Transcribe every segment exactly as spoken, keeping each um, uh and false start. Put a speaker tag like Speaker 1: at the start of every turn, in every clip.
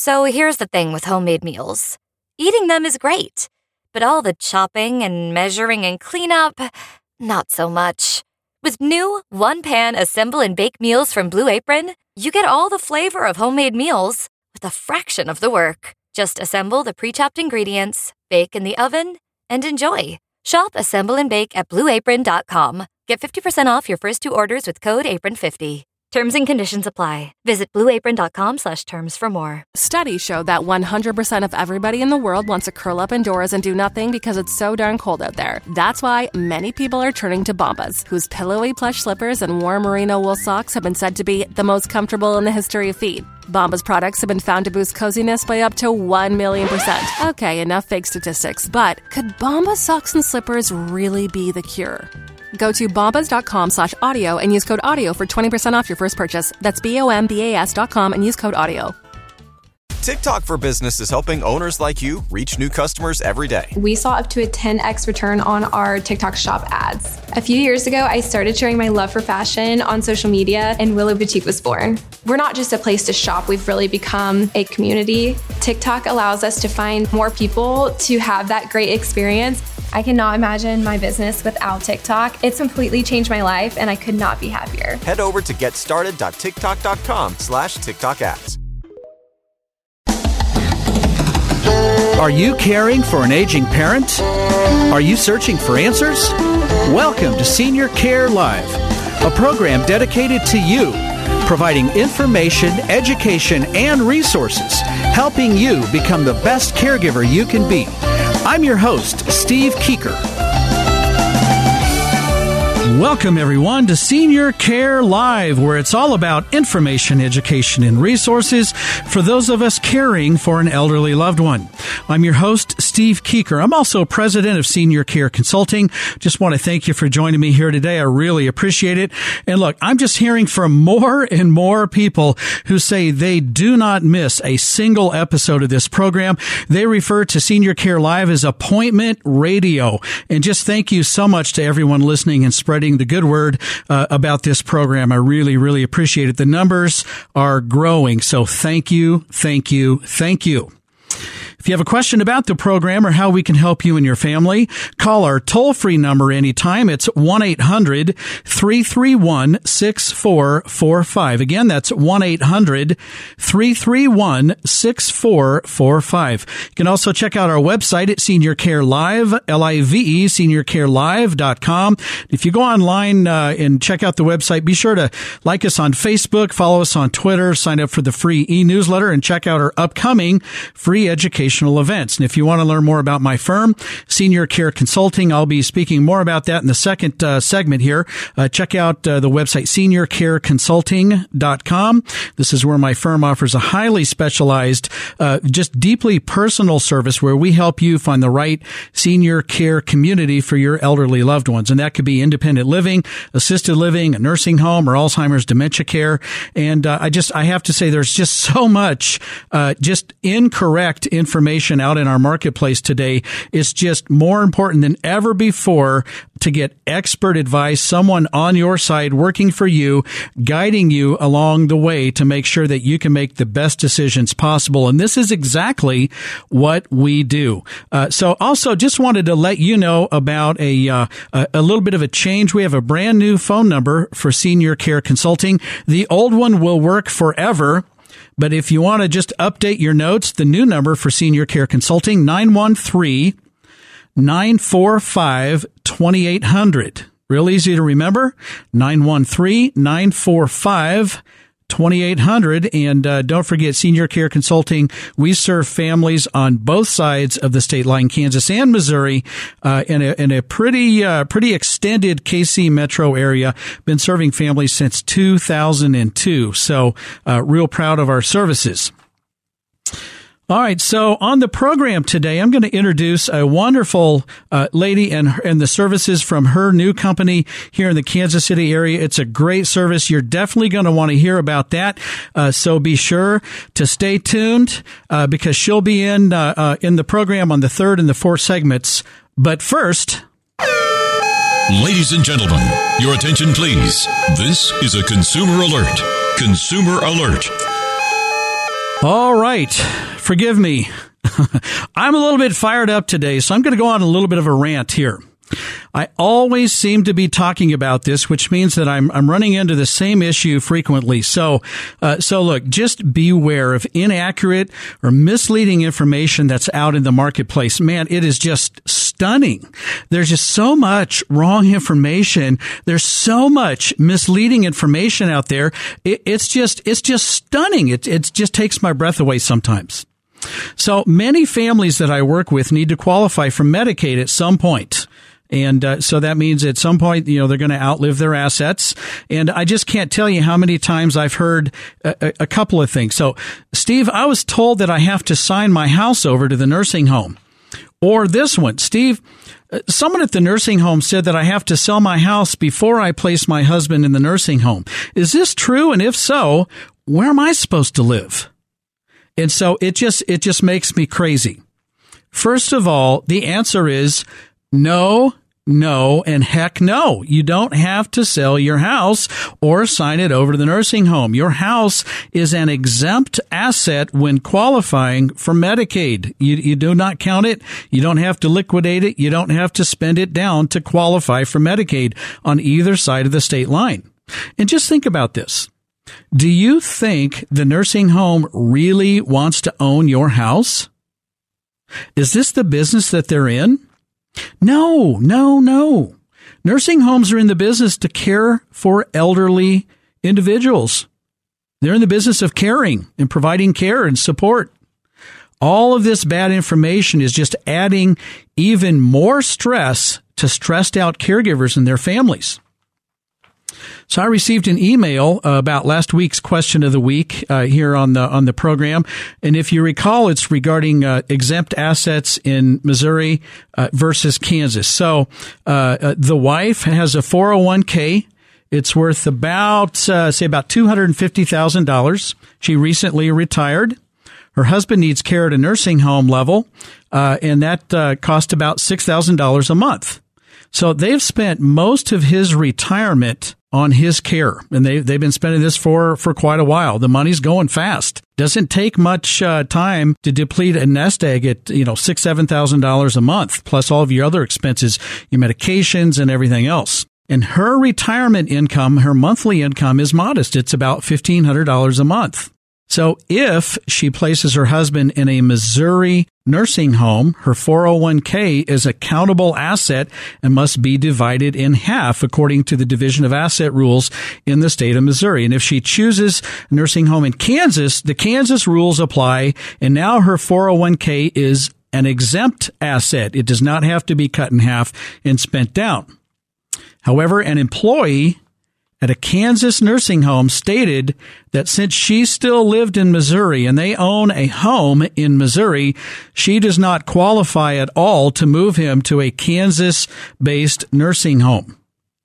Speaker 1: So here's the thing with homemade meals. Eating them is great, but all the chopping and measuring and cleanup, not so much. With new one-pan assemble and bake meals from Blue Apron, you get all the flavor of homemade meals with a fraction of the work. Just assemble the pre-chopped ingredients, bake in the oven, and enjoy. Shop Assemble and Bake at blue apron dot com. Get fifty percent off your first two orders with code apron fifty. Terms and conditions apply. Visit blue apron dot com slash terms for more.
Speaker 2: Studies show that one hundred percent of everybody in the world wants to curl up indoors and do nothing because it's so darn cold out there. That's why many people are turning to Bombas, whose pillowy plush slippers and warm merino wool socks have been said to be the most comfortable in the history of feet. Bombas products have been found to boost coziness by up to one million percent. Okay, enough fake statistics, but could Bombas socks and slippers really be the cure? Go to bombas.com slash audio and use code audio for twenty percent off your first purchase. That's B-O-M-B-A-S dot com and use code audio.
Speaker 3: TikTok for Business is helping owners like you reach new customers every day.
Speaker 4: We saw up to a ten x return on our TikTok shop ads. A few years ago, I started sharing my love for fashion on social media, and Willow Boutique was born. We're not just a place to shop, we've really become a community. TikTok allows us to find more people to have that great experience. I cannot imagine my business without TikTok. It's completely changed my life, and I could not be happier.
Speaker 3: Head over to getstarted.tiktok.com slash TikTok ads.
Speaker 5: Are you caring for an aging parent? Are you searching for answers? Welcome to Senior Care Live, a program dedicated to you, providing information, education, and resources, helping you become the best caregiver you can be. I'm your host, Steve Keeker. Welcome, everyone, to Senior Care Live, where it's all about information, education, and resources for those of us caring for an elderly loved one. I'm your host, Steve Keeker. I'm also president of Senior Care Consulting. Just want to thank you for joining me here today. I really appreciate it. And look, I'm just hearing from more and more people who say they do not miss a single episode of this program. They refer to Senior Care Live as appointment radio. And just thank you so much to everyone listening and spreading the good word uh, about this program. I really, really appreciate it. The numbers are growing. So thank you, thank you, thank you. If you have a question about the program or how we can help you and your family, call our toll-free number anytime. It's one eight hundred three three one six four four five. Again, that's one eight hundred three three one six four four five. You can also check out our website at Senior Care Live, L I V E, senior care live dot com. If you go online uh, and check out the website, be sure to like us on Facebook, follow us on Twitter, sign up for the free e-newsletter, and check out our upcoming free education events. And if you want to learn more about my firm, Senior Care Consulting, I'll be speaking more about that in the second uh, segment here. Uh, check out uh, the website senior care consulting dot com. This is where my firm offers a highly specialized, uh, just deeply personal service where we help you find the right senior care community for your elderly loved ones. And that could be independent living, assisted living, a nursing home, or Alzheimer's dementia care. And uh, I just, I have to say there's just so much uh, just incorrect information information out in our marketplace today. It's just more important than ever before to get expert advice, someone on your side working for you, guiding you along the way to make sure that you can make the best decisions possible. And this is exactly what we do. Uh, so also just wanted to let you know about a, uh, a little bit of a change. We have a brand new phone number for Senior Care Consulting. The old one will work forever. But if you want to just update your notes, the new number for Senior Care Consulting, nine one three, nine four five, two eight zero zero. Real easy to remember, nine one three, nine four five, two eight zero zero. And uh, don't forget, Senior Care Consulting, we serve families on both sides of the state line, Kansas and Missouri, uh, in, a, in a pretty uh, pretty extended K C metro area. Been serving families since two thousand two. So uh, real proud of our services. All right, so on the program today, I'm going to introduce a wonderful uh, lady and and the services from her new company here in the Kansas City area. It's a great service. You're definitely going to want to hear about that. Uh, so be sure to stay tuned uh, because she'll be in uh, uh, in the program on the third and the fourth segments. But first,
Speaker 6: ladies and gentlemen, your attention, please. This is a consumer alert. Consumer alert.
Speaker 5: All right. Forgive me. I'm a little bit fired up today, so I'm going to go on a little bit of a rant here. I always seem to be talking about this, which means that I'm I'm running into the same issue frequently. So, uh, so look, just beware of inaccurate or misleading information that's out in the marketplace. Man, it is just stunning. There's just so much wrong information. There's so much misleading information out there. It, it's just it's just stunning. It it just takes my breath away sometimes. So many families that I work with need to qualify for Medicaid at some point. And uh, so that means at some point, you know, they're going to outlive their assets. And I just can't tell you how many times I've heard a, a couple of things. So, Steve, I was told that I have to sign my house over to the nursing home. Or this one, Steve, someone at the nursing home said that I have to sell my house before I place my husband in the nursing home. Is this true? And if so, where am I supposed to live? And so it just it just makes me crazy. First of all, the answer is no, no, and heck no. You don't have to sell your house or sign it over to the nursing home. Your house is an exempt asset when qualifying for Medicaid. You, you do not count it. You don't have to liquidate it. You don't have to spend it down to qualify for Medicaid on either side of the state line. And just think about this. Do you think the nursing home really wants to own your house? Is this the business that they're in? No, no, no. Nursing homes are in the business to care for elderly individuals. They're in the business of caring and providing care and support. All of this bad information is just adding even more stress to stressed out caregivers and their families. So I received an email uh, about last week's question of the week uh, here on the on the program, and if you recall, it's regarding uh, exempt assets in Missouri uh, versus Kansas. So uh, uh, the wife has a four oh one k. It's worth about uh, say about two hundred fifty thousand dollars. She recently retired. Her husband needs care at a nursing home level, uh, and that uh, cost about six thousand dollars a month. So they've spent most of his retirement on his care, and they, they've been spending this for, for quite a while. The money's going fast. Doesn't take much uh, time to deplete a nest egg at, you know, six, seven thousand dollars a month, plus all of your other expenses, your medications and everything else. And her retirement income, her monthly income is modest. It's about fifteen hundred dollars a month. So if she places her husband in a Missouri nursing home, her four oh one k is a countable asset and must be divided in half according to the Division of Asset rules in the state of Missouri. And if she chooses a nursing home in Kansas, the Kansas rules apply, and now her four oh one k is an exempt asset. It does not have to be cut in half and spent down. However, an employee at a Kansas nursing home stated that since she still lived in Missouri and they own a home in Missouri, she does not qualify at all to move him to a Kansas-based nursing home.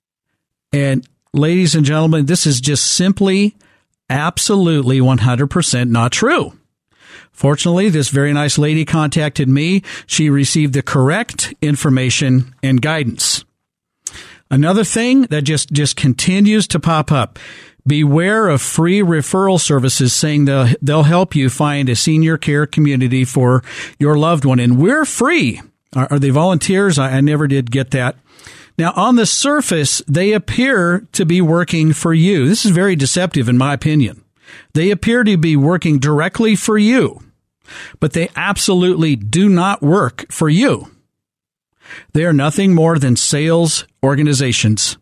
Speaker 5: And ladies and gentlemen, this is just simply, absolutely one hundred percent not true. Fortunately, this very nice lady contacted me. She received the correct information and guidance. Another thing that just, just continues to pop up. Beware of free referral services saying they'll, they'll help you find a senior care community for your loved one. And we're free. Are, are they volunteers? I, I never did get that. Now, on the surface, they appear to be working for you. This is very deceptive, in my opinion. They appear to be working directly for you, but they absolutely do not work for you. They are nothing more than sales organizations.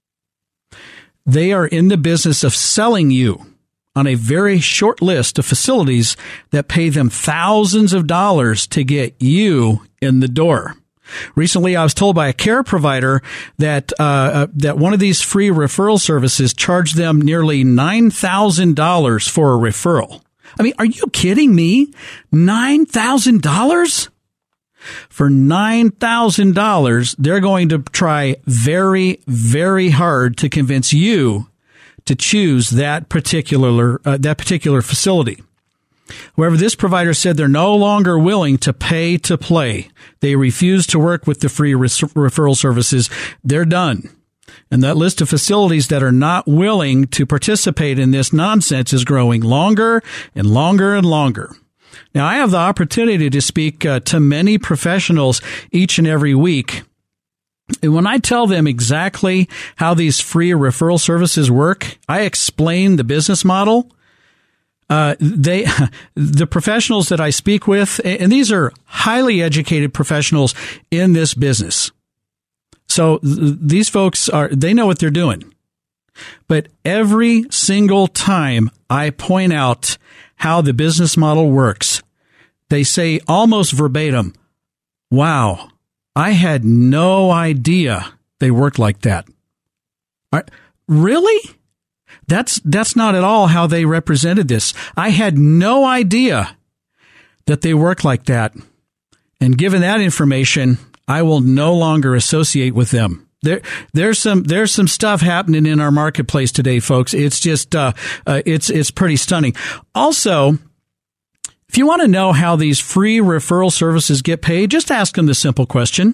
Speaker 5: They are in the business of selling you on a very short list of facilities that pay them thousands of dollars to get you in the door. Recently, I was told by a care provider that uh, uh, that one of these free referral services charged them nearly nine thousand dollars for a referral. I mean, are you kidding me? nine thousand dollars? For nine thousand dollars, they're going to try very, very hard to convince you to choose that particular uh, that particular facility. However, this provider said they're no longer willing to pay to play. They refuse to work with the free res- referral services. They're done. And that list of facilities that are not willing to participate in this nonsense is growing longer and longer and longer. Now, I have the opportunity to speak uh, to many professionals each and every week. And when I tell them exactly how these free referral services work, I explain the business model. Uh, they, the professionals that I speak with, and these are highly educated professionals in this business. So th- these folks are, they know what they're doing. But every single time I point out how the business model works, they say almost verbatim, wow, I had no idea they worked like that. Are, really? That's, that's not at all how they represented this. I had no idea that they work like that. And given that information, I will no longer associate with them. There, there's some, there's some stuff happening in our marketplace today, folks. It's just, uh, uh it's, it's pretty stunning. Also, if you want to know how these free referral services get paid, just ask them the simple question.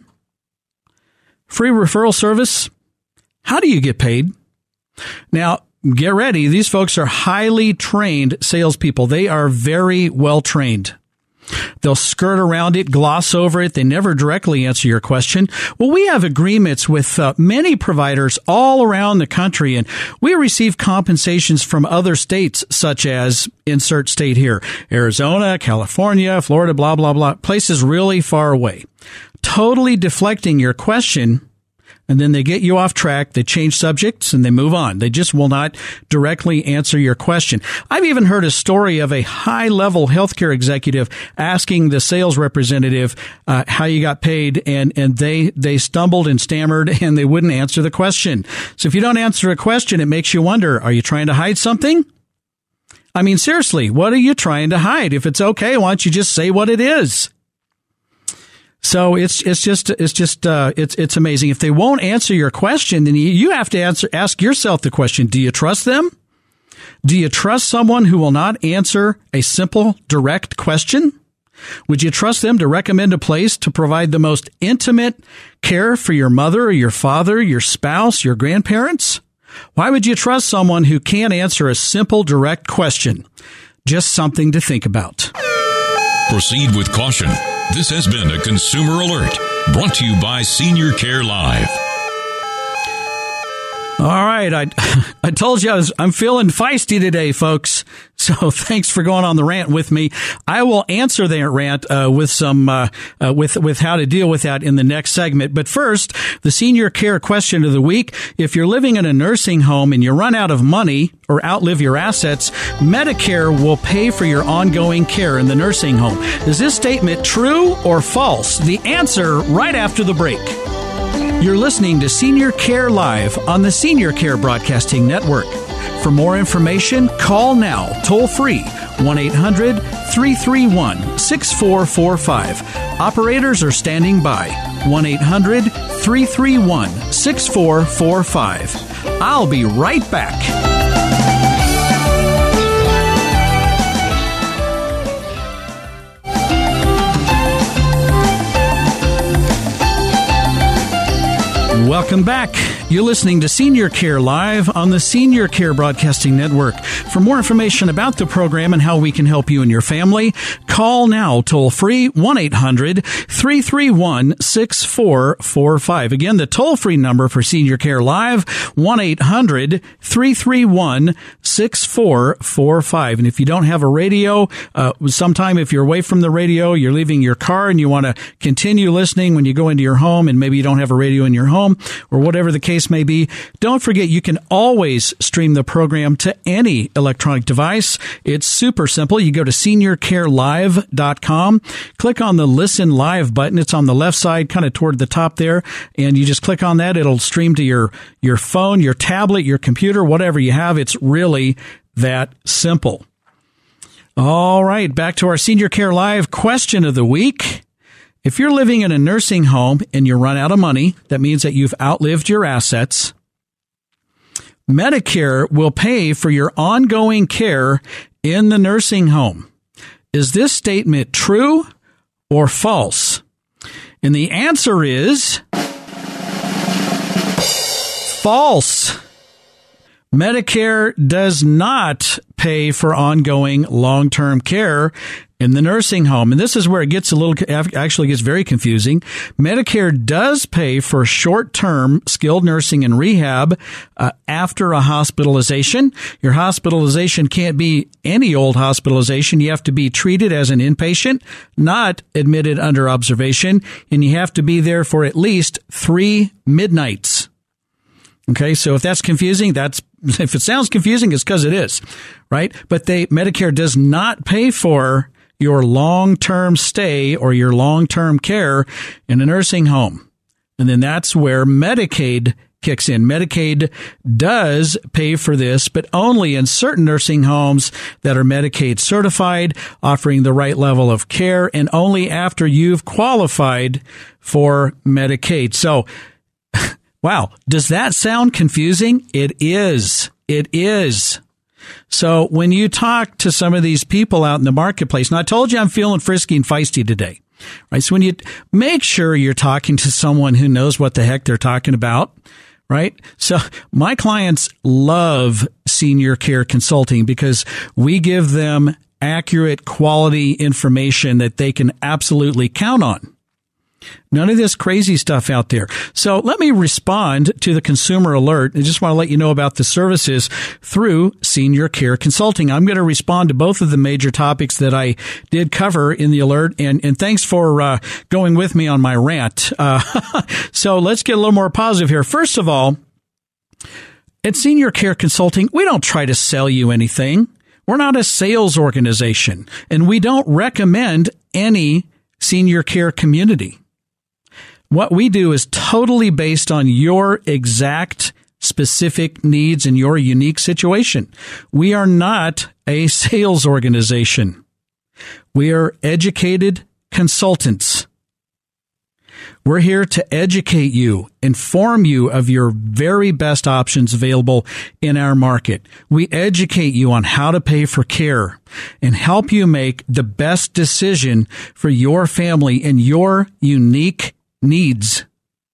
Speaker 5: Free referral service, how do you get paid? Now, get ready. These folks are highly trained salespeople. They are very well trained. They'll skirt around it, gloss over it. They never directly answer your question. Well, we have agreements with uh, many providers all around the country, and we receive compensations from other states, such as insert state here, Arizona, California, Florida, blah, blah, blah, places really far away, totally deflecting your question. And then they get you off track, they change subjects, and they move on. They just will not directly answer your question. I've even heard a story of a high-level healthcare executive asking the sales representative uh, how you got paid, and, and they, they stumbled and stammered, and they wouldn't answer the question. So if you don't answer a question, it makes you wonder, are you trying to hide something? I mean, seriously, what are you trying to hide? If it's okay, why don't you just say what it is? So it's it's just it's just uh, it's it's amazing. If they won't answer your question, then you, you have to answer ask yourself the question: do you trust them? Do you trust someone who will not answer a simple, direct question? Would you trust them to recommend a place to provide the most intimate care for your mother or your father, your spouse, your grandparents? Why would you trust someone who can't answer a simple, direct question? Just something to think about.
Speaker 6: Proceed with caution. This has been a Consumer Alert, brought to you by Senior Care Live.
Speaker 5: All right, I I told you I was, I'm feeling feisty today, folks. So thanks for going on the rant with me. I will answer that rant uh, with some uh, uh, with with how to deal with that in the next segment. But first, the senior care question of the week: if you're living in a nursing home and you run out of money or outlive your assets, Medicare will pay for your ongoing care in the nursing home. Is this statement true or false? The answer right after the break. You're listening to Senior Care Live on the Senior Care Broadcasting Network. For more information, call now, toll free, one eight hundred three three one six four four five. Operators are standing by, one eight hundred three three one six four four five. I'll be right back. Welcome back. You're listening to Senior Care Live on the Senior Care Broadcasting Network. For more information about the program and how we can help you and your family, call now, toll free, one eight hundred three three one six four four five. Again, the toll free number for Senior Care Live, one eight hundred three three one six four four five. And if you don't have a radio, uh, sometime if you're away from the radio, you're leaving your car and you want to continue listening when you go into your home, and maybe you don't have a radio in your home, or whatever the case may be, don't forget you can always stream the program to any electronic device. It's super simple. You go to senior care live dot com, click on the Listen Live button. It's on the left side, kind of toward the top there, and you just click on that. It'll stream to your, your phone, your tablet, your computer, whatever you have. It's really that simple. All right, back to our Senior Care Live question of the week. If you're living in a nursing home and you run out of money, that means that you've outlived your assets. Medicare will pay for your ongoing care in the nursing home. Is this statement true or false? And the answer is False. Medicare does not pay for ongoing long-term care in the nursing home. And this is where it gets a little, actually gets very confusing. Medicare does pay for short-term skilled nursing and rehab uh, after a hospitalization. Your hospitalization can't be any old hospitalization. You have to be treated as an inpatient, not admitted under observation, and you have to be there for at least three midnights. Okay, so if that's confusing, that's if it sounds confusing, it's because it is, right? But they Medicare does not pay for your long-term stay or your long-term care in a nursing home. And then that's where Medicaid kicks in. Medicaid does pay for this, but only in certain nursing homes that are Medicaid certified, offering the right level of care, and only after you've qualified for Medicaid. So, wow, does that sound confusing? It is. It is. So when you talk to some of these people out in the marketplace, and I told you I'm feeling frisky and feisty today, right? So when you make sure you're talking to someone who knows what the heck they're talking about, right? So my clients love Senior Care Consulting because we give them accurate, quality information that they can absolutely count on. None of this crazy stuff out there. So let me respond to the consumer alert. I just want to let you know about the services through Senior Care Consulting. I'm going to respond to both of the major topics that I did cover in the alert. And, and thanks for uh, going with me on my rant. Uh, so let's get a little more positive here. First of all, at Senior Care Consulting, we don't try to sell you anything. We're not a sales organization, and we don't recommend any senior care community. What we do is totally based on your exact specific needs and your unique situation. We are not a sales organization. We are educated consultants. We're here to educate you, inform you of your very best options available in our market. We educate you on how to pay for care and help you make the best decision for your family and your unique needs.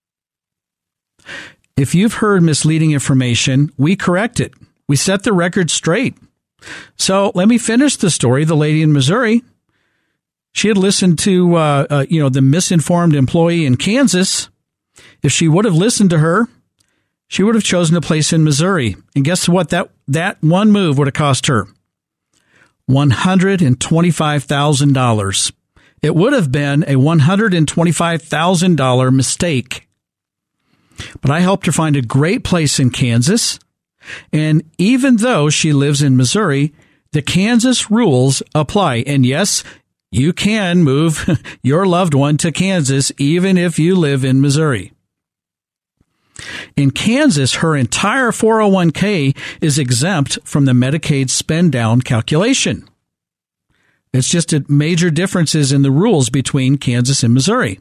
Speaker 5: If you've heard misleading information, we correct it. We set the record straight. So let me finish the story. The lady in Missouri, she had listened to, uh, uh, you know, the misinformed employee in Kansas. If she would have listened to her, she would have chosen a place in Missouri. And guess what? That, that one move would have cost her one hundred twenty-five thousand dollars. It would have been a one hundred twenty-five thousand dollars mistake. But I helped her find a great place in Kansas. And even though she lives in Missouri, the Kansas rules apply. And yes, you can move your loved one to Kansas even if you live in Missouri. In Kansas, her entire four oh one k is exempt from the Medicaid spend down calculation. It's just a major differences in the rules between Kansas and Missouri.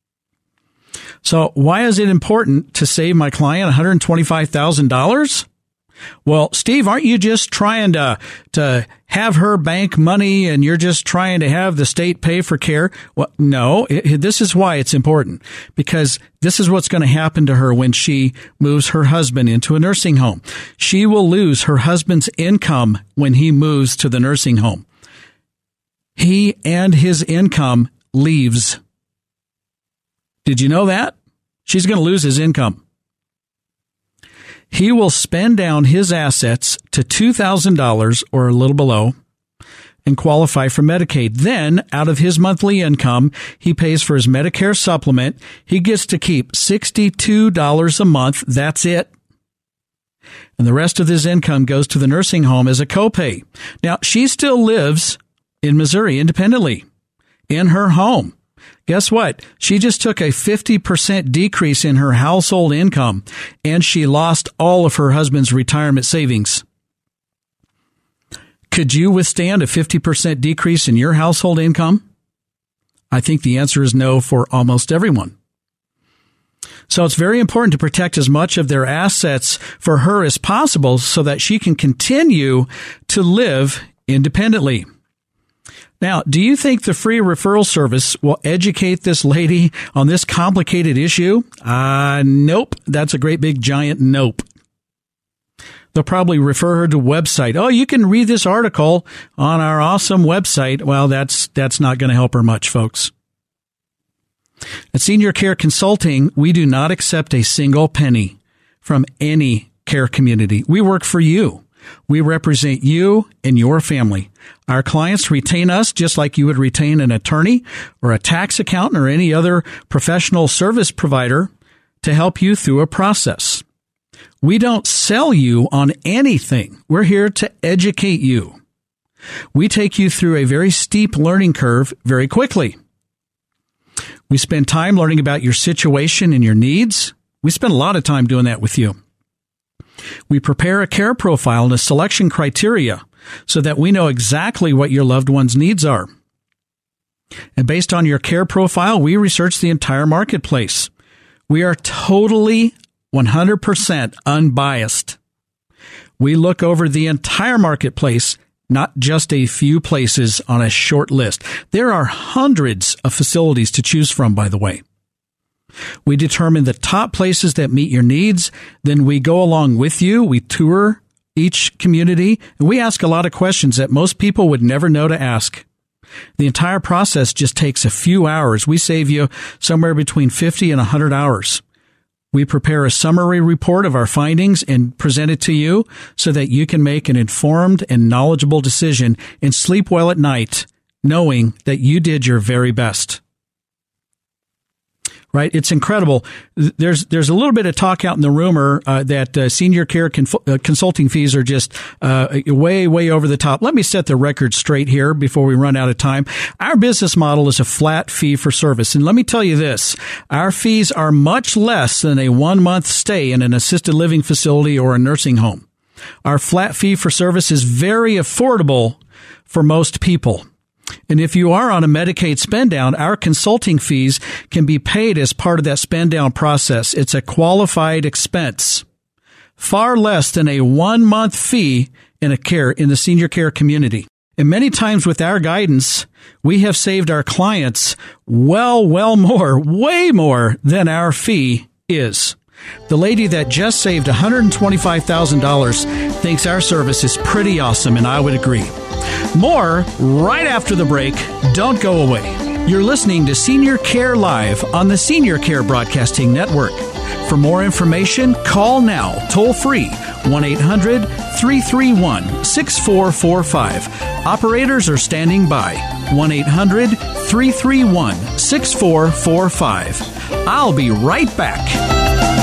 Speaker 5: So why is it important to save my client one hundred twenty-five thousand dollars? Well, Steve, aren't you just trying to to have her bank money and you're just trying to have the state pay for care? Well, no, it, this is why it's important, because this is what's going to happen to her when she moves her husband into a nursing home. She will lose her husband's income when he moves to the nursing home. He and his income leaves. Did you know that? She's going to lose his income. He will spend down his assets to two thousand dollars or a little below and qualify for Medicaid. Then, out of his monthly income, he pays for his Medicare supplement. He gets to keep sixty-two dollars a month. That's it. And the rest of his income goes to the nursing home as a copay. Now, she still lives in Missouri independently in her home. Guess what? She just took a fifty percent decrease in her household income, and she lost all of her husband's retirement savings. Could you withstand a fifty percent decrease in your household income? I think the answer is no for almost everyone. So it's very important to protect as much of their assets for her as possible so that she can continue to live independently. Now, do you think the free referral service will educate this lady on this complicated issue? Uh, nope. That's a great big giant nope. They'll probably refer her to a website. Oh, you can read this article on our awesome website. Well, that's that's not going to help her much, folks. At Senior Care Consulting, we do not accept a single penny from any care community. We work for you. We represent you and your family. Our clients retain us just like you would retain an attorney or a tax accountant or any other professional service provider to help you through a process. We don't sell you on anything. We're here to educate you. We take you through a very steep learning curve very quickly. We spend time learning about your situation and your needs. We spend a lot of time doing that with you. We prepare a care profile and a selection criteria so that we know exactly what your loved one's needs are. And based on your care profile, we research the entire marketplace. We are totally one hundred percent unbiased. We look over the entire marketplace, not just a few places on a short list. There are hundreds of facilities to choose from, by the way. We determine the top places that meet your needs. Then we go along with you. We tour each community, and we ask a lot of questions that most people would never know to ask. The entire process just takes a few hours. We save you somewhere between fifty and one hundred hours. We prepare a summary report of our findings and present it to you so that you can make an informed and knowledgeable decision and sleep well at night, knowing that you did your very best. Right? It's incredible. There's there's a little bit of talk out in the rumor uh, that uh, senior care conf- uh, consulting fees are just uh, way, way over the top. Let me set the record straight here before we run out of time. Our business model is a flat fee for service. And let me tell you this, our fees are much less than a one-month stay in an assisted living facility or a nursing home. Our flat fee for service is very affordable for most people. And if you are on a Medicaid spend down, our consulting fees can be paid as part of that spend down process. It's a qualified expense, far less than a one month fee in a care in the senior care community. And many times with our guidance, we have saved our clients well, well more, way more than our fee is. The lady that just saved one hundred twenty-five thousand dollars thinks our service is pretty awesome, and I would agree. More right after the break. Don't go away. You're listening to Senior Care Live on the Senior Care Broadcasting Network. For more information, call now, toll free, one eight hundred three three one six four four five. Operators are standing by, one eight hundred three three one six four four five. I'll be right back.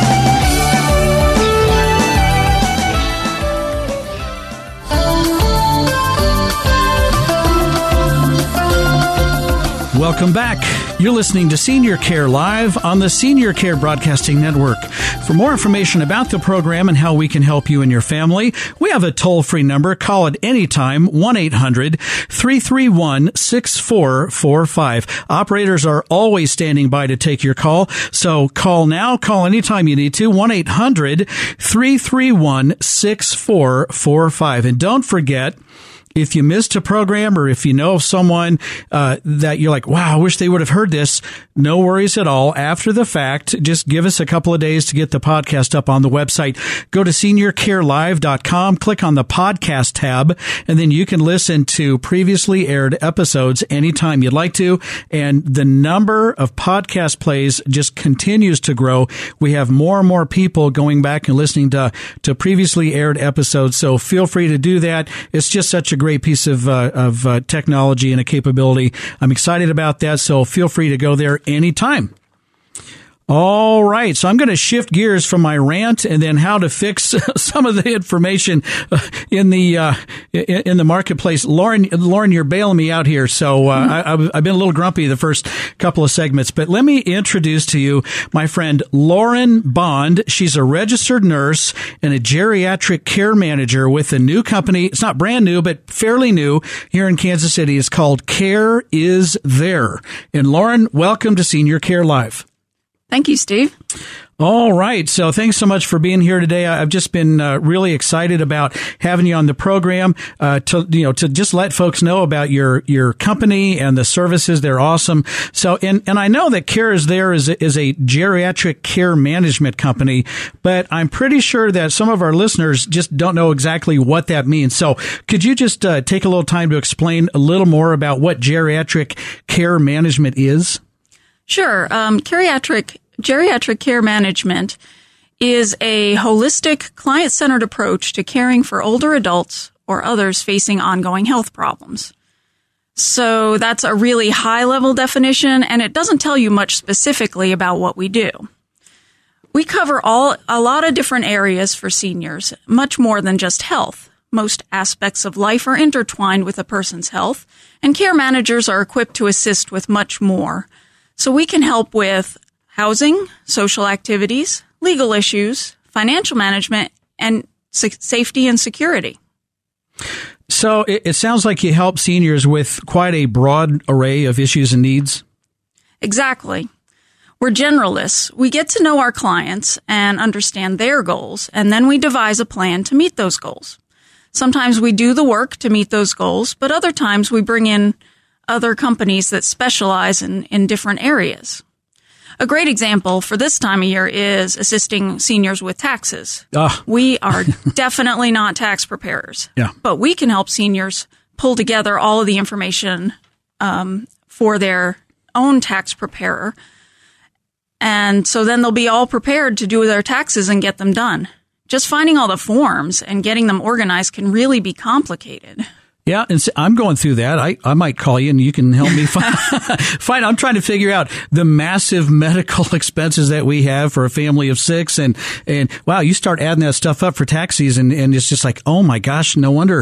Speaker 5: Welcome back. You're listening to Senior Care Live on the Senior Care Broadcasting Network. For more information about the program and how we can help you and your family, we have a toll-free number. Call it anytime, one eight hundred three three one six four four five. Operators are always standing by to take your call, so call now, call anytime you need to, one eight hundred three three one six four four five. And don't forget, if you missed a program or if you know of someone uh, that you're like, wow, I wish they would have heard this, no worries at all. After the fact, just give us a couple of days to get the podcast up on the website. Go to senior care live dot com, click on the podcast tab, and then you can listen to previously aired episodes anytime you'd like to. And the number of podcast plays just continues to grow. We have more and more people going back and listening to, to previously aired episodes. So feel free to do that. It's just such a great piece of uh, of uh, technology and a capability. I'm excited about that, so feel free to go there anytime. All right, so I'm going to shift gears from my rant and then how to fix some of the information in the uh, in the marketplace. Lauren, Lauren, you're bailing me out here, so uh, mm-hmm. I, I've been a little grumpy the first couple of segments. But let me introduce to you my friend Lauren Bond. She's a registered nurse and a geriatric care manager with a new company. It's not brand new, but fairly new here in Kansas City. It's called Care Is There. And Lauren, welcome to Senior Care Live.
Speaker 7: Thank you, Steve.
Speaker 5: All right. So thanks so much for being here today. I've just been uh, really excited about having you on the program uh, to, you know, to just let folks know about your, your company and the services. They're awesome. So, and, and I know that Care is There is a, is a geriatric care management company, but I'm pretty sure that some of our listeners just don't know exactly what that means. So could you just uh, take a little time to explain a little more about what geriatric care management is?
Speaker 7: Sure. Um, geriatric Geriatric care management is a holistic, client-centered approach to caring for older adults or others facing ongoing health problems. So that's a really high-level definition, and it doesn't tell you much specifically about what we do. We cover all a lot of different areas for seniors, much more than just health. Most aspects of life are intertwined with a person's health, and care managers are equipped to assist with much more. So we can help with housing, social activities, legal issues, financial management, and s- safety and security.
Speaker 5: So it, it sounds like you help seniors with quite a broad array of issues and needs.
Speaker 7: Exactly. We're generalists. We get to know our clients and understand their goals, and then we devise a plan to meet those goals. Sometimes we do the work to meet those goals, but other times we bring in other companies that specialize in, in different areas. A great example for this time of year is assisting seniors with taxes.
Speaker 5: Ah.
Speaker 7: We are definitely not tax preparers,
Speaker 5: yeah.
Speaker 7: but we can help seniors pull together all of the information um, for their own tax preparer. And so then they'll be all prepared to do their taxes and get them done. Just finding all the forms and getting them organized can really be complicated.
Speaker 5: Yeah, and I'm going through that. I, I might call you and you can help me find, find. I'm trying to figure out the massive medical expenses that we have for a family of six. And, and wow, you start adding that stuff up for tax season and it's just like, oh my gosh, no wonder.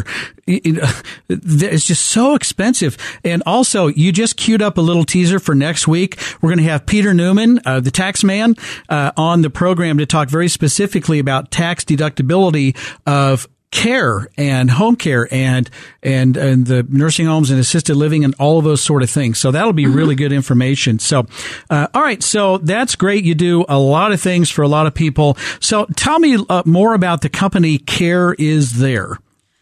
Speaker 5: It's just so expensive. And also, you just queued up a little teaser for next week. We're going to have Peter Newman, uh, the tax man, uh, on the program to talk very specifically about tax deductibility of care and home care and, and, and the nursing homes and assisted living and all of those sort of things. So that'll be mm-hmm. really good information. So, uh, all right. So that's great. You do a lot of things for a lot of people. So tell me uh, more about the company Care is There.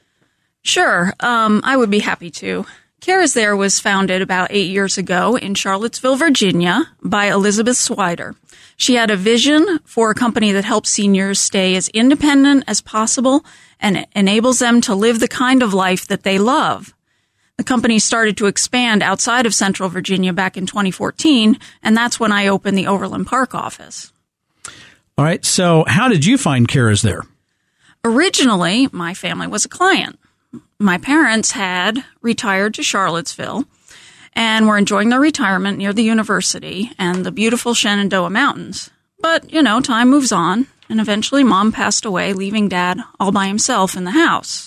Speaker 7: Sure. Um, I would be happy to. Care is There was founded about eight years ago in Charlottesville, Virginia by Elizabeth Swider. She had a vision for a company that helps seniors stay as independent as possible and enables them to live the kind of life that they love. The company started to expand outside of Central Virginia back in twenty fourteen, and that's when I opened the Overland Park office.
Speaker 5: All right. So how did you find Care is There?
Speaker 7: Originally, my family was a client. My parents had retired to Charlottesville and were enjoying their retirement near the university and the beautiful Shenandoah Mountains. But, you know, time moves on, and eventually Mom passed away, leaving Dad all by himself in the house.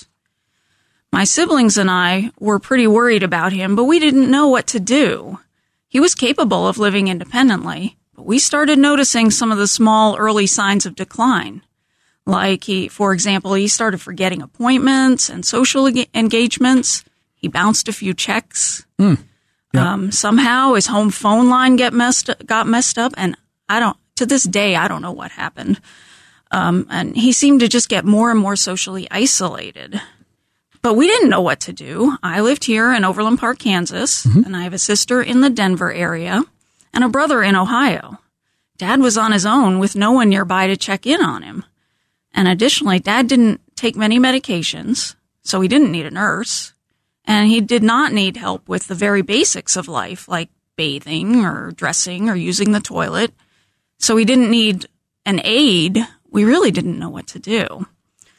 Speaker 7: My siblings and I were pretty worried about him, but we didn't know what to do. He was capable of living independently, but we started noticing some of the small early signs of decline. Like, he, for example, he started forgetting appointments and social engagements. He bounced a few checks.
Speaker 5: Mm. Yep.
Speaker 7: Um, somehow his home phone line get messed, got messed up, and I don't, to this day, I don't know what happened. Um, and he seemed to just get more and more socially isolated. But we didn't know what to do. I lived here in Overland Park, Kansas, mm-hmm. and I have a sister in the Denver area and a brother in Ohio. Dad was on his own with no one nearby to check in on him. And additionally, Dad didn't take many medications, so he didn't need a nurse. And he did not need help with the very basics of life, like bathing or dressing or using the toilet. So he didn't need an aide. We really didn't know what to do.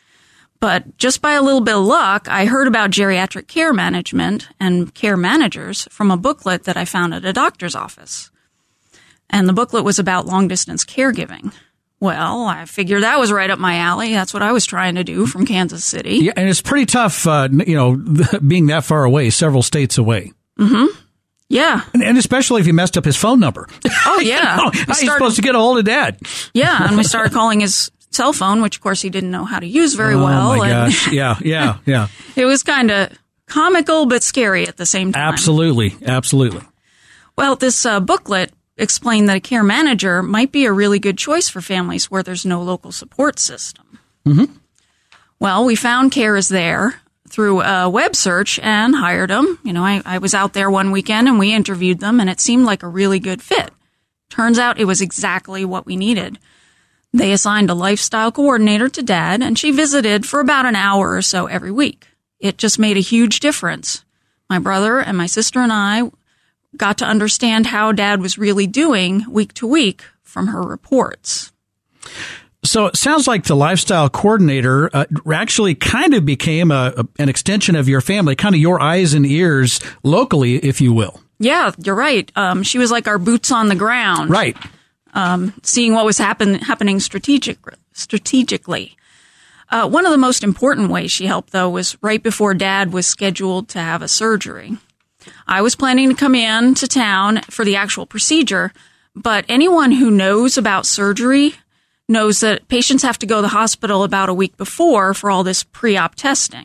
Speaker 7: But just by a little bit of luck, I heard about geriatric care management and care managers from a booklet that I found at a doctor's office. And the booklet was about long-distance caregiving. Well, I figured that was right up my alley. That's what I was trying to do from Kansas City.
Speaker 5: Yeah, and it's pretty tough, uh, you know, being that far away, several states away.
Speaker 7: Mm-hmm. Yeah.
Speaker 5: And, and especially if you messed up his phone number.
Speaker 7: Oh, yeah.
Speaker 5: you know, how are you supposed to get a hold of Dad?
Speaker 7: Yeah, and we started calling his cell phone, which, of course, he didn't know how to use very
Speaker 5: oh,
Speaker 7: well.
Speaker 5: Oh, my
Speaker 7: and
Speaker 5: gosh. Yeah, yeah, yeah.
Speaker 7: It was kind of comical but scary at the same time.
Speaker 5: Absolutely, absolutely.
Speaker 7: Well, this uh, booklet explained that a care manager might be a really good choice for families where there's no local support system.
Speaker 5: Mm-hmm.
Speaker 7: Well, we found Care is There through a web search and hired them. You know, I, I was out there one weekend and we interviewed them, and it seemed like a really good fit. Turns out it was exactly what we needed. They assigned a lifestyle coordinator to Dad, and she visited for about an hour or so every week. It just made a huge difference. My brother and my sister and I got to understand how Dad was really doing week to week from her reports.
Speaker 5: So it sounds like the lifestyle coordinator uh, actually kind of became a, a, an extension of your family, kind of your eyes and ears locally, if you will.
Speaker 7: Yeah, you're right. Um, she was like our boots on the ground.
Speaker 5: Right.
Speaker 7: Um, seeing what was happen, happening strategic, strategically. Uh, one of the most important ways she helped, though, was right before Dad was scheduled to have a surgery. I was planning to come in to town for the actual procedure, but anyone who knows about surgery knows that patients have to go to the hospital about a week before for all this pre-op testing.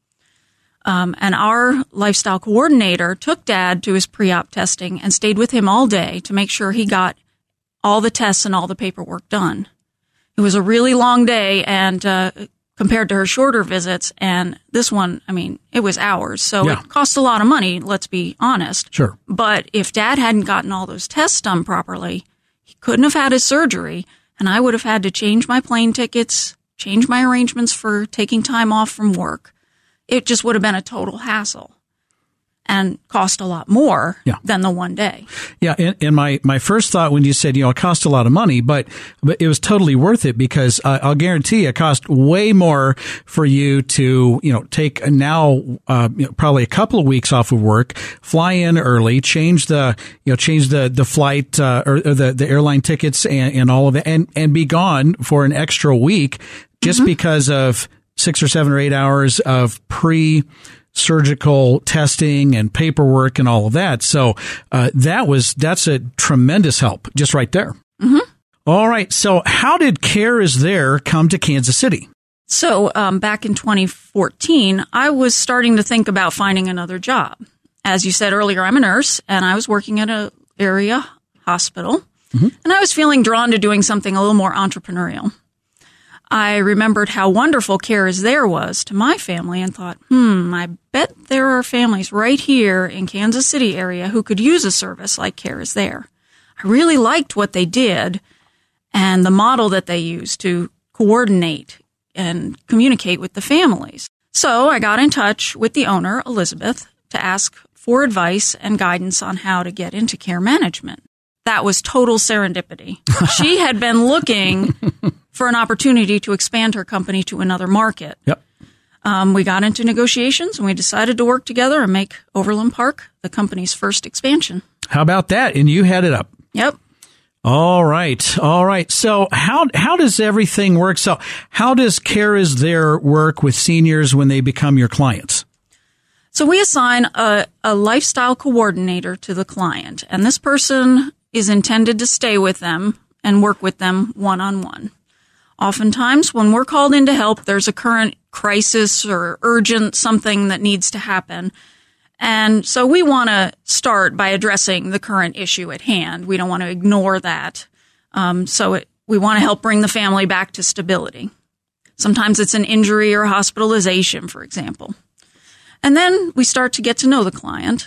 Speaker 7: Um, and our lifestyle coordinator took Dad to his pre-op testing and stayed with him all day to make sure he got all the tests and all the paperwork done. It was a really long day, and uh, compared to her shorter visits, and this one, I mean, it was hours. So
Speaker 5: yeah.
Speaker 7: It cost a lot of money, let's be honest.
Speaker 5: Sure.
Speaker 7: But if Dad hadn't gotten all those tests done properly, he couldn't have had his surgery, and I would have had to change my plane tickets, change my arrangements for taking time off from work. It just would have been a total hassle and cost a lot more
Speaker 5: yeah.
Speaker 7: than the one day.
Speaker 5: Yeah, and, and my, my first thought when you said, you know, it cost a lot of money, but but it was totally worth it, because uh, I'll guarantee you it cost way more for you to, you know, take now uh, you know, probably a couple of weeks off of work, fly in early, change the, you know, change the the flight uh, or, or the the airline tickets and, and all of it, and and be gone for an extra week just mm-hmm. because of six or seven or eight hours of pre surgical testing and paperwork and all of that. So uh, that was that's a tremendous help just right there.
Speaker 7: Mm-hmm.
Speaker 5: All right. So how did Care is There come to Kansas City?
Speaker 7: So um, back in twenty fourteen, I was starting to think about finding another job. As you said earlier, I'm a nurse, and I was working at an area hospital, mm-hmm. and I was feeling drawn to doing something a little more entrepreneurial. I remembered how wonderful Care is There was to my family and thought, hmm, I bet there are families right here in Kansas City area who could use a service like Care is There. I really liked what they did and the model that they used to coordinate and communicate with the families. So I got in touch with the owner, Elizabeth, to ask for advice and guidance on how to get into care management. That was total serendipity. She had been looking for an opportunity to expand her company to another market.
Speaker 5: Yep.
Speaker 7: Um, we got into negotiations, and we decided to work together and make Overland Park the company's first expansion.
Speaker 5: How about that? And you headed up.
Speaker 7: Yep.
Speaker 5: All right. All right. So how how does everything work? So how does Care is There work with seniors when they become your clients?
Speaker 7: So we assign a, a lifestyle coordinator to the client, and this person is intended to stay with them and work with them one-on-one. Oftentimes, when we're called in to help, there's a current crisis or urgent something that needs to happen. And so we want to start by addressing the current issue at hand. We don't want to ignore that. Um, so it, we want to help bring the family back to stability. Sometimes it's an injury or hospitalization, for example. And then we start to get to know the client,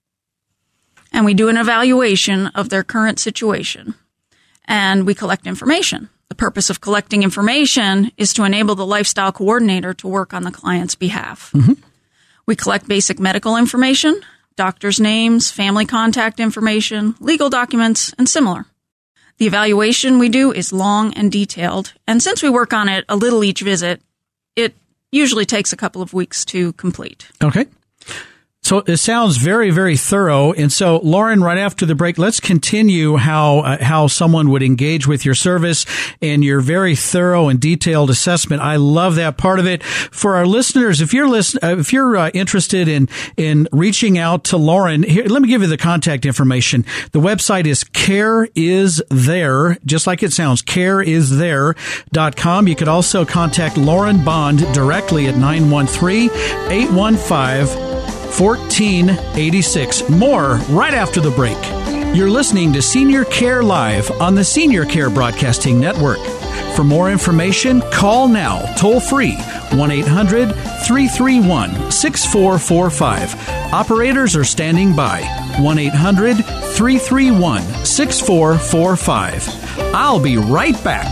Speaker 7: and we do an evaluation of their current situation, and we collect information. The purpose of collecting information is to enable the lifestyle coordinator to work on the client's behalf.
Speaker 5: Mm-hmm.
Speaker 7: We collect basic medical information, doctors' names, family contact information, legal documents, and similar. The evaluation we do is long and detailed, and since we work on it a little each visit, it usually takes a couple of weeks to complete.
Speaker 5: Okay. So it sounds very, very thorough. And so, Lauren, right after the break, let's continue how uh, how someone would engage with your service and your very thorough and detailed assessment. I love that part of it. For our listeners, if you're listen, uh, if you're uh, interested in in reaching out to Lauren, here, let me give you the contact information. The website is Care is There, just like it sounds, care is there dot com. You could also contact Lauren Bond directly at nine one three, eight one five, fourteen eighty-six. More right after the break. You're listening to Senior Care Live on the Senior Care Broadcasting Network. For more information, call now, toll free, one eight hundred three three one six four four five. Operators are standing by, one eight hundred three three one six four four five. I'll be right back.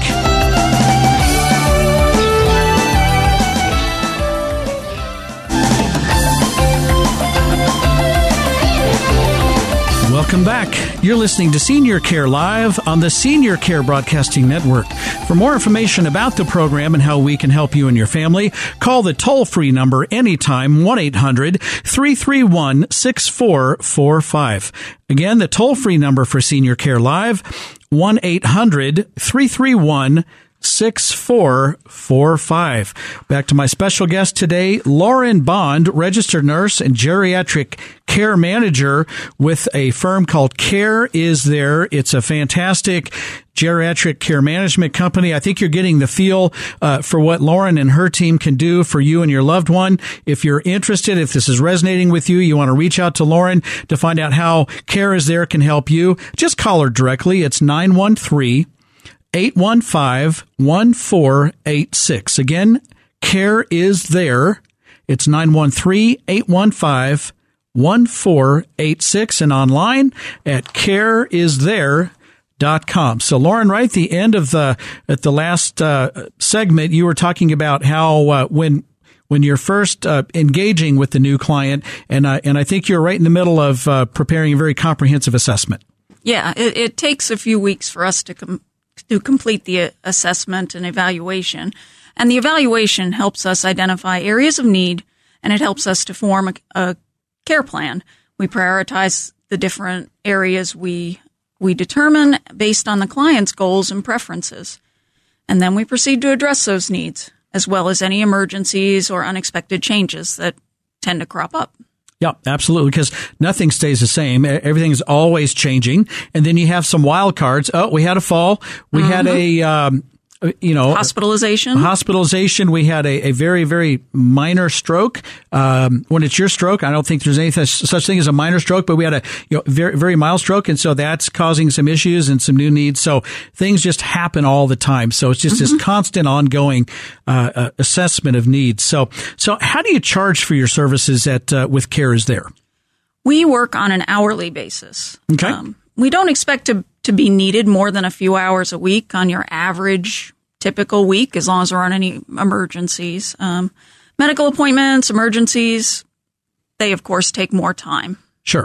Speaker 5: Welcome back. You're listening to Senior Care Live on the Senior Care Broadcasting Network. For more information about the program and how we can help you and your family, call the toll-free number anytime, one eight hundred three three one six four four five. Again, the toll-free number for Senior Care Live, one eight hundred three three one six four four five. Back to my special guest today, Lauren Bond, registered nurse and geriatric care manager with a firm called Care Is There. It's a fantastic geriatric care management company. I think you're getting the feel uh, for what Lauren and her team can do for you and your loved one. If you're interested, if this is resonating with you, you want to reach out to Lauren to find out how Care Is There can help you, just call her directly. It's nine one three, eight one five, one four eight six. Again, Care Is There. It's nine one three, eight one five, one four eight six and online at care is there dot com. So, Lauren, right at the end of the at the last uh, segment, you were talking about how uh, when when you're first uh, engaging with the new client, and uh, and I think you're right in the middle of uh, preparing a very comprehensive assessment.
Speaker 7: Yeah, it, it takes a few weeks for us to com- to complete the assessment and evaluation. And the evaluation helps us identify areas of need, and it helps us to form a, a care plan. We prioritize the different areas we we determine based on the client's goals and preferences. And then we proceed to address those needs, as well as any emergencies or unexpected changes that tend to crop up.
Speaker 5: Yeah, absolutely, because nothing stays the same. Everything's always changing. And then you have some wild cards. Oh, we had a fall. We mm-hmm. had a, um, you know,
Speaker 7: hospitalization.
Speaker 5: Hospitalization. We had a, a very, very minor stroke. Um, when it's your stroke, I don't think there's anything such thing as a minor stroke, but we had a you know, very, very mild stroke. And so that's causing some issues and some new needs. So things just happen all the time. So it's just mm-hmm. this constant ongoing, uh, uh, assessment of needs. So, so how do you charge for your services at, uh, with Care Is There?
Speaker 7: We work on an hourly basis.
Speaker 5: Okay.
Speaker 7: Um, we don't expect to to be needed more than a few hours a week on your average typical week, as long as there aren't any emergencies. Um, medical appointments, emergencies, they, of course, take more time.
Speaker 5: Sure.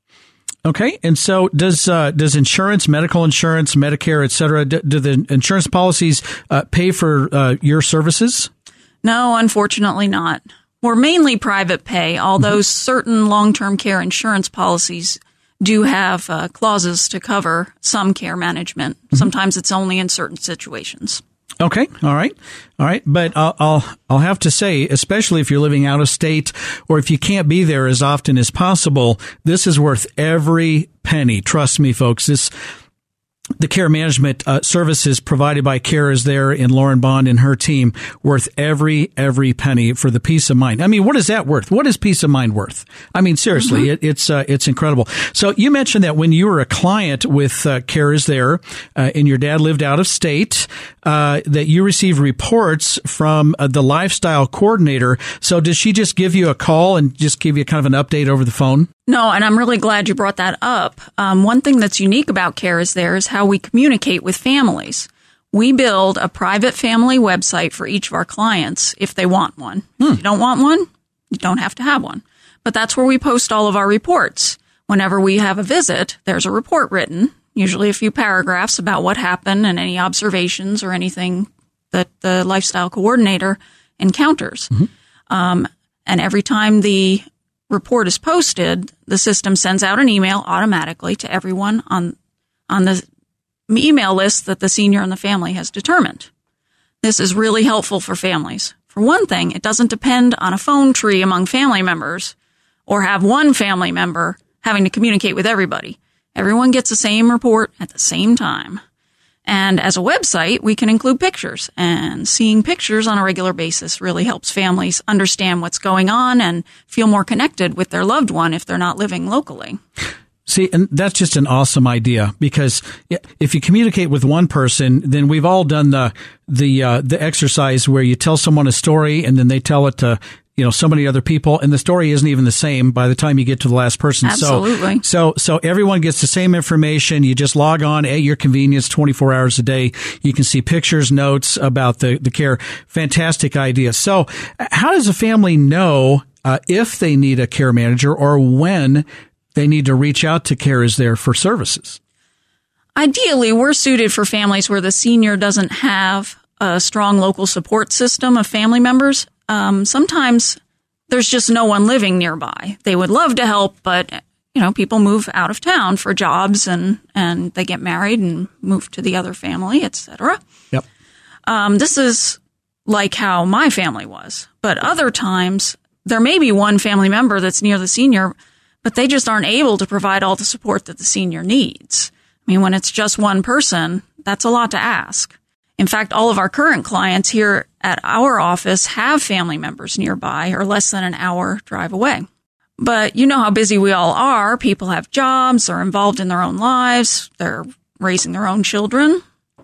Speaker 5: Okay. And so does uh, does insurance, medical insurance, Medicare, et cetera, do, do the insurance policies uh, pay for uh, your services?
Speaker 7: No, unfortunately not. We're mainly private pay, although mm-hmm. certain long-term care insurance policies do have uh, clauses to cover some care management. Mm-hmm. Sometimes it's only in certain situations.
Speaker 5: Okay. All right. All right. But I'll, I'll, I'll have to say, especially if you're living out of state or if you can't be there as often as possible, this is worth every penny. Trust me, folks. This, the care management uh, services provided by Care Is There in Lauren Bond and her team worth every, every penny for the peace of mind. I mean, what is that worth? What is peace of mind worth? I mean, seriously, mm-hmm. it, it's, uh, it's incredible. So you mentioned that when you were a client with uh, Care Is There uh, and your dad lived out of state, uh, that you received reports from uh, the lifestyle coordinator. So does she just give you a call and just give you kind of an update over the phone?
Speaker 7: No, and I'm really glad you brought that up. Um, one thing that's unique about Care Is There is how we communicate with families. We build a private family website for each of our clients if they want one. Hmm. If you don't want one, you don't have to have one. But that's where we post all of our reports. Whenever we have a visit, there's a report written, usually a few paragraphs about what happened and any observations or anything that the lifestyle coordinator encounters. Mm-hmm. Um, and every time the report is posted, the system sends out an email automatically to everyone on on the email list that the senior and the family has determined. This is really helpful for families. For one thing, it doesn't depend on a phone tree among family members or have one family member having to communicate with everybody. Everyone gets the same report at the same time. And as a website, we can include pictures, and seeing pictures on a regular basis really helps families understand what's going on and feel more connected with their loved one if they're not living locally.
Speaker 5: See, and that's just an awesome idea, because if you communicate with one person, then we've all done the the uh, the exercise where you tell someone a story and then they tell it to, you know, so many other people, and the story isn't even the same by the time you get to the last person.
Speaker 7: Absolutely.
Speaker 5: So, so, so everyone gets the same information. You just log on at your convenience twenty-four hours a day. You can see pictures, notes about the, the care. Fantastic idea. So how does a family know uh, if they need a care manager or when they need to reach out to Care Is There for services?
Speaker 7: Ideally, we're suited for families where the senior doesn't have a strong local support system of family members. Um, sometimes there's just no one living nearby. They would love to help, but, you know, people move out of town for jobs and, and they get married and move to the other family, et cetera.
Speaker 5: Yep.
Speaker 7: Um, this is like how my family was. But other times, there may be one family member that's near the senior, but they just aren't able to provide all the support that the senior needs. I mean, when it's just one person, that's a lot to ask. In fact, all of our current clients here at our office have family members nearby or less than an hour drive away. But you know how busy we all are. People have jobs, they're involved in their own lives, they're raising their own children.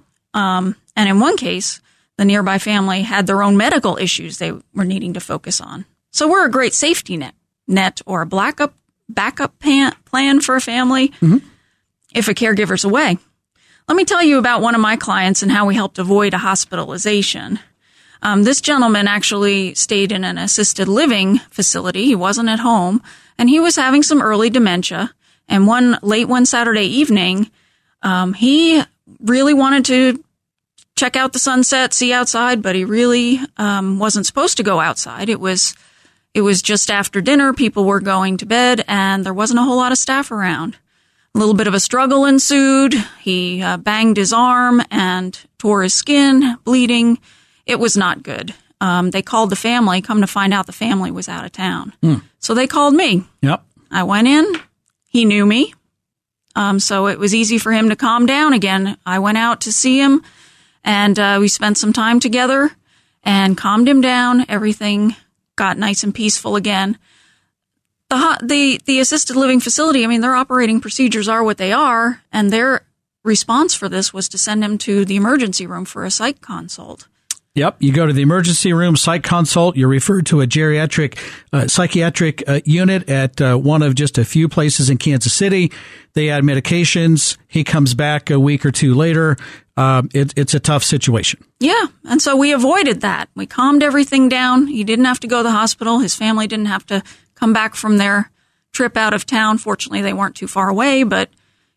Speaker 7: Um, and in one case, the nearby family had their own medical issues they were needing to focus on. So we're a great safety net, net or a backup, backup pan, plan for a family mm-hmm. if a caregiver's away. Let me tell you about one of my clients and how we helped avoid a hospitalization. Um, this gentleman actually stayed in an assisted living facility. He wasn't at home, and he was having some early dementia. And one late one Saturday evening, um, he really wanted to check out the sunset, see outside, but he really um, wasn't supposed to go outside. It was it was just after dinner. People were going to bed, and there wasn't a whole lot of staff around. A little bit of a struggle ensued. He uh, banged his arm and tore his skin, bleeding. It was not good. Um, they called the family. Come to find out, the family was out of town. Mm. So they called me.
Speaker 5: Yep.
Speaker 7: I went in. He knew me. Um, so it was easy for him to calm down again. I went out to see him, and uh, we spent some time together and calmed him down. Everything got nice and peaceful again. The, the the assisted living facility, I mean, their operating procedures are what they are, and their response for this was to send him to the emergency room for a psych consult.
Speaker 5: Yep. You go to the emergency room, psych consult. You're referred to a geriatric uh, psychiatric uh, unit at uh, one of just a few places in Kansas City. They add medications. He comes back a week or two later. Uh, it, it's a tough situation.
Speaker 7: Yeah. And so we avoided that. We calmed everything down. He didn't have to go to the hospital. His family didn't have to come back from their trip out of town. Fortunately, they weren't too far away, but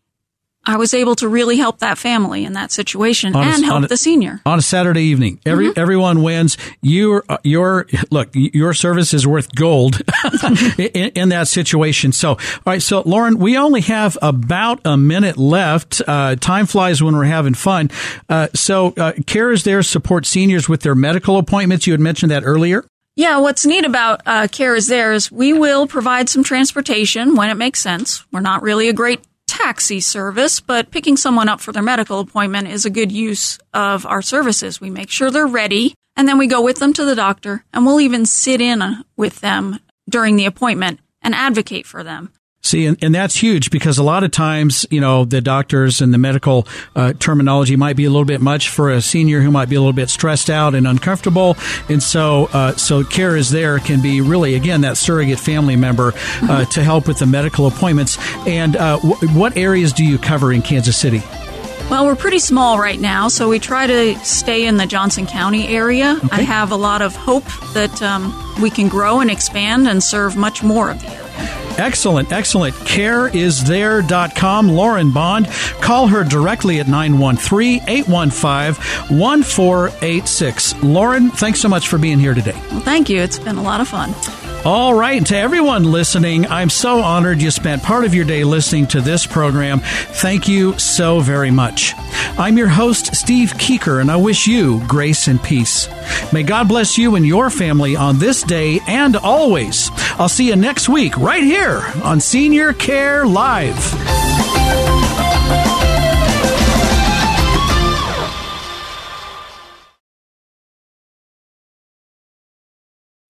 Speaker 7: I was able to really help that family in that situation
Speaker 5: on
Speaker 7: and
Speaker 5: a,
Speaker 7: help
Speaker 5: a,
Speaker 7: the senior.
Speaker 5: On a Saturday evening. Every mm-hmm. Everyone wins. Your, your, look, your service is worth gold in, in that situation. So, all right. So, Lauren, we only have about a minute left. Uh, time flies when we're having fun. Uh, so, uh, Care Is There support seniors with their medical appointments. You had mentioned that earlier.
Speaker 7: Yeah, what's neat about uh, Care Is There is we will provide some transportation when it makes sense. We're not really a great taxi service, but picking someone up for their medical appointment is a good use of our services. We make sure they're ready, and then we go with them to the doctor, and we'll even sit in with them during the appointment and advocate for them.
Speaker 5: See, and, and that's huge because a lot of times, you know, the doctors and the medical uh, terminology might be a little bit much for a senior who might be a little bit stressed out and uncomfortable. And so, uh, so Care Is There can be really, again, that surrogate family member uh, to help with the medical appointments. And uh, w- what areas do you cover in Kansas City?
Speaker 7: Well, we're pretty small right now, so we try to stay in the Johnson County area. Okay. I have a lot of hope that um, we can grow and expand and serve much more of the area.
Speaker 5: Excellent, excellent. care is there dot com. Lauren Bond. Call her directly at nine one three, eight one five, one four eight six. Lauren, thanks so much for being here today.
Speaker 7: Well, thank you. It's been a lot of fun.
Speaker 5: All right. And to everyone listening, I'm so honored you spent part of your day listening to this program. Thank you so very much. I'm your host, Steve Keeker, and I wish you grace and peace. May God bless you and your family on this day and always. I'll see you next week right here on Senior Care Live.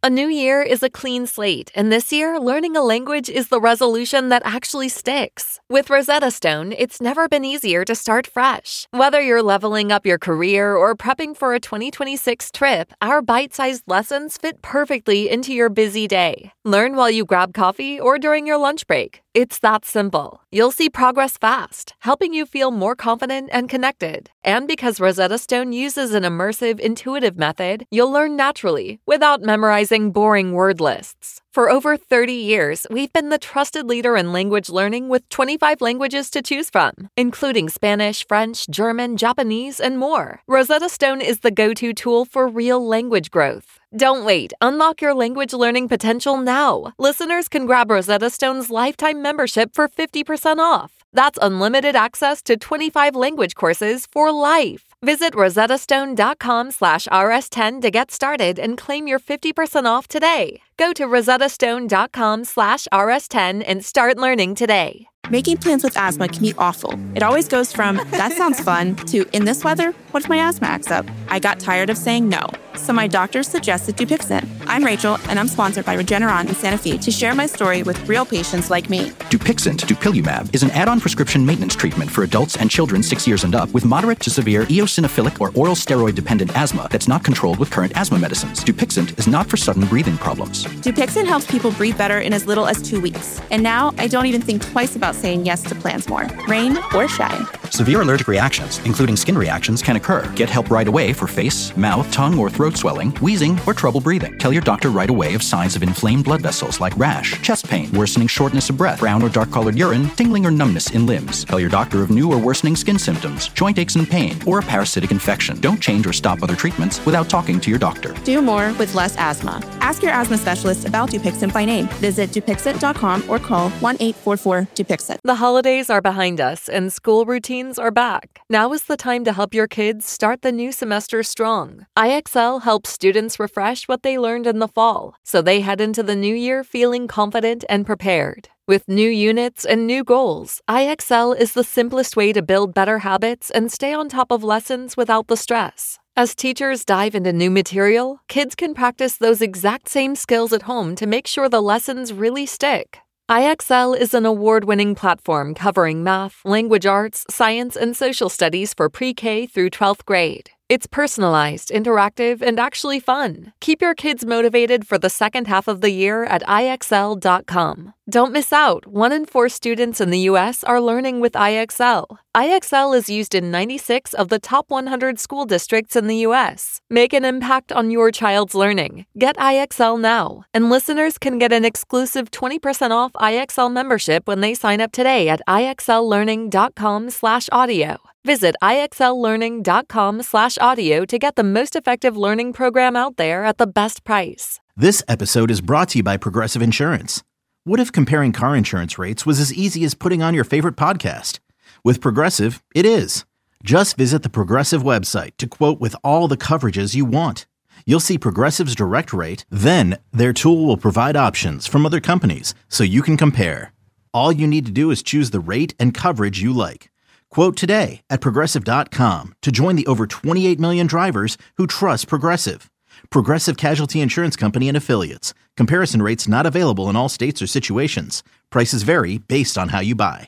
Speaker 8: A new year is a clean slate, and this year, learning a language is the resolution that actually sticks. With Rosetta Stone, it's never been easier to start fresh. Whether you're leveling up your career or prepping for a twenty twenty-six trip, our bite-sized lessons fit perfectly into your busy day. Learn while you grab coffee or during your lunch break. It's that simple. You'll see progress fast, helping you feel more confident and connected. And because Rosetta Stone uses an immersive, intuitive method, you'll learn naturally, without memorizing boring word lists. For over thirty years, we've been the trusted leader in language learning with twenty-five languages to choose from, including Spanish, French, German, Japanese, and more. Rosetta Stone is the go-to tool for real language growth. Don't wait. Unlock your language learning potential now. Listeners can grab Rosetta Stone's lifetime membership for fifty percent off. That's unlimited access to twenty-five language courses for life. Visit rosettastone.com slash rs10 to get started and claim your fifty percent off today. Go to rosettastone.com slash rs10 and start learning today.
Speaker 9: Making plans with asthma can be awful. It always goes from, that sounds fun, to, in this weather, what if my asthma acts up? I got tired of saying no, so my doctor suggested Dupixent. I'm Rachel, and I'm sponsored by Regeneron in Santa Fe to share my story with real patients like me.
Speaker 10: Dupixent, dupilumab, is an add-on prescription maintenance treatment for adults and children six years and up with moderate to severe eosinophilic or oral steroid-dependent asthma that's not controlled with current asthma medicines. Dupixent is not for sudden breathing problems.
Speaker 9: Dupixent helps people breathe better in as little as two weeks. And now I don't even think twice about saying yes to plans more, rain or shine.
Speaker 10: Severe allergic reactions, including skin reactions, can occur. Get help right away for face, mouth, tongue, or throat swelling, wheezing, or trouble breathing. Tell your doctor right away of signs of inflamed blood vessels like rash, chest pain, worsening shortness of breath, brown or dark-colored urine, tingling or numbness in limbs. Tell your doctor of new or worsening skin symptoms, joint aches and pain, or a parasitic infection. Don't change or stop other treatments without talking to your doctor.
Speaker 9: Do more with less asthma. Ask your asthma specialist about Dupixent by name. Visit Dupixent dot com or call one eight four four Dupixent.
Speaker 8: The holidays are behind us and school routines are back. Now is the time to help your kids start the new semester strong. I X L helps students refresh what they learned in the fall, so they head into the new year feeling confident and prepared. With new units and new goals, I X L is the simplest way to build better habits and stay on top of lessons without the stress. As teachers dive into new material, kids can practice those exact same skills at home to make sure the lessons really stick. I X L is an award-winning platform covering math, language arts, science, and social studies for pre-K through twelfth grade. It's personalized, interactive, and actually fun. Keep your kids motivated for the second half of the year at I X L dot com. Don't miss out. One in four students in the U S are learning with I X L. I X L is used in ninety-six of the top one hundred school districts in the U S. Make an impact on your child's learning. Get I X L now. And listeners can get an exclusive twenty percent off I X L membership when they sign up today at ixllearning.com slash audio. Visit ixllearning.com slash audio to get the most effective learning program out there at the best price.
Speaker 11: This episode is brought to you by Progressive Insurance. What if comparing car insurance rates was as easy as putting on your favorite podcast? With Progressive, it is. Just visit the Progressive website to quote with all the coverages you want. You'll see Progressive's direct rate, then their tool will provide options from other companies so you can compare. All you need to do is choose the rate and coverage you like. Quote today at Progressive dot com to join the over twenty-eight million drivers who trust Progressive. Progressive Casualty Insurance Company and Affiliates. Comparison rates not available in all states or situations. Prices vary based on how you buy.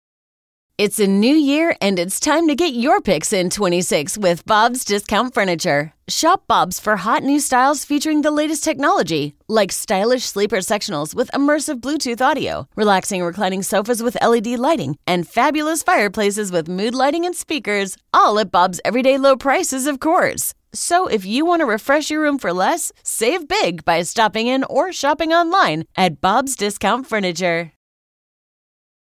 Speaker 12: It's a new year and it's time to get your picks in twenty-six with Bob's Discount Furniture. Shop Bob's for hot new styles featuring the latest technology, like stylish sleeper sectionals with immersive Bluetooth audio, relaxing reclining sofas with L E D lighting, and fabulous fireplaces with mood lighting and speakers, all at Bob's everyday low prices, of course. So if you want to refresh your room for less, save big by stopping in or shopping online at Bob's Discount Furniture.